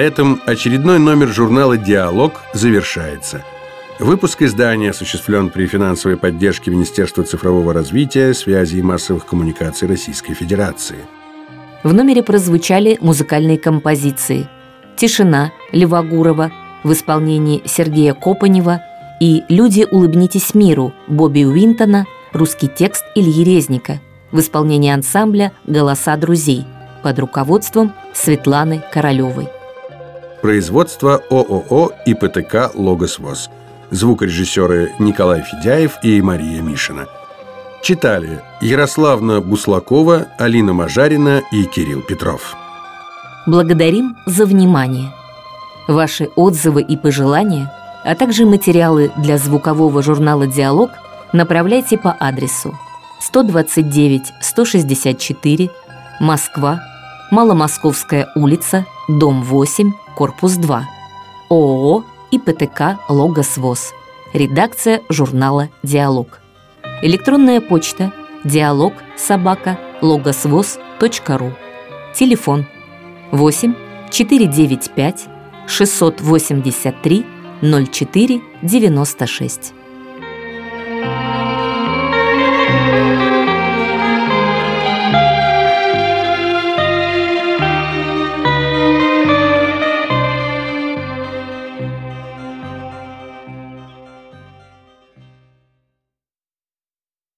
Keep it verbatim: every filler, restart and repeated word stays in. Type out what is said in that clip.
этом очередной номер журнала «Диалог» завершается. Выпуск издания осуществлен при финансовой поддержке Министерства цифрового развития, связи и массовых коммуникаций Российской Федерации. В номере прозвучали музыкальные композиции «Тишина» Льва Гурова в исполнении Сергея Копанева и «Люди, улыбнитесь миру» Бобби Уинтона, русский текст Ильи Резника в исполнении ансамбля «Голоса друзей» под руководством Светланы Королевой. Производство ООО ИПТК «Логос ВОЗ». Звукорежиссеры Николай Федяев и Мария Мишина. Читали Ярославна Буслакова, Алина Мажарина и Кирилл Петров. Благодарим за внимание. Ваши отзывы и пожелания, а также материалы для звукового журнала «Диалог» направляйте по адресу сто двадцать девять сто шестьдесят четыре, Москва, Маломосковская улица, дом восемь, корпус два, ООО ИПТК «Логос ВОЗ», редакция журнала «Диалог». Электронная почта диалог собака логосвоз точка ру. Телефон восемь четыреста девяносто пять шестьсот восемьдесят три ноль четыре девяносто шесть.